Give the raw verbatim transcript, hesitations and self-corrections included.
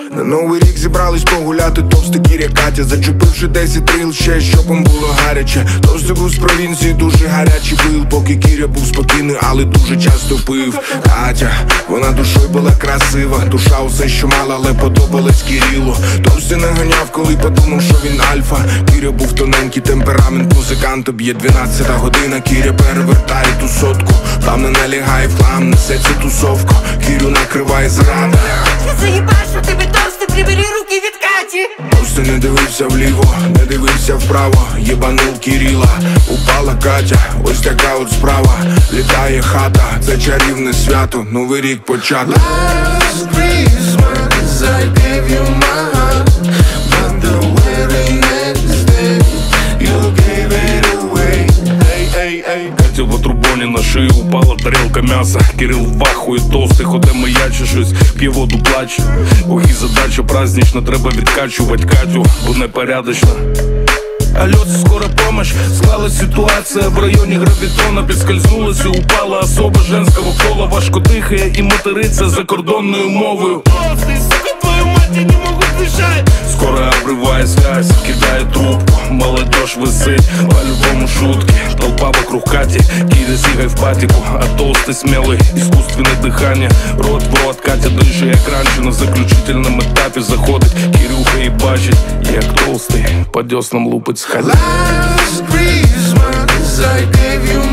На новий рік зібрались погуляти товстий Кіря Катя, зачепивши десять тріл ще, щоб їм було гаряче. Товстий був з провінції, дуже гарячий пил, поки Кіря був спокійний, але дуже часто пив. Катя, вона душою була красива, душа усе що мала, але подобалась Кірілу. Товстий наганяв, коли подумав, що він альфа. Кіря був тоненький, темперамент музиканта, б'є дванадцята година, Кіря перевертає ту сотку. Плавно налягає в хлам, несеться тусовка, Кірю накриває зрада. Я заїбав, що тебе товстий, прибери руки від Каті. Товстий не дивився вліво, не дивився вправо, єбанув Кіріла. Упала Катя, ось така от справа. Літає хата, це чарівне свято, новий рік почато. Last Christmas I gave you my heart, but the very next day you gave it away. Эй, эй, Катя в отрубоні на шию упала тарілка м'яса. Кирил в ахуї, товстий ходе маяче щось, п'є воду, плаче. Ох і задача празднична, треба відкачувати Катю, бо непорядочна. Алло, це скоро помощь, склалась ситуація в районі гравітона. Підскользнулась і упала особа женського пола. Важко дихає і материться закордонною мовою. Толстий, сука, твою мать, я не можу дышать. Скоро обрывает связь, кидає трубку, молодежь висить, по-любому шутки. Толпа вокруг Кати, Киря сигай в патику, а толстый смелый, искусственное дыхание. Рот в рот, Катя дыша, як раньше на заключительном этапе заходить. Кирюха и бачить, як толстый, по деснам лупить сходить. Last Christmas I gave you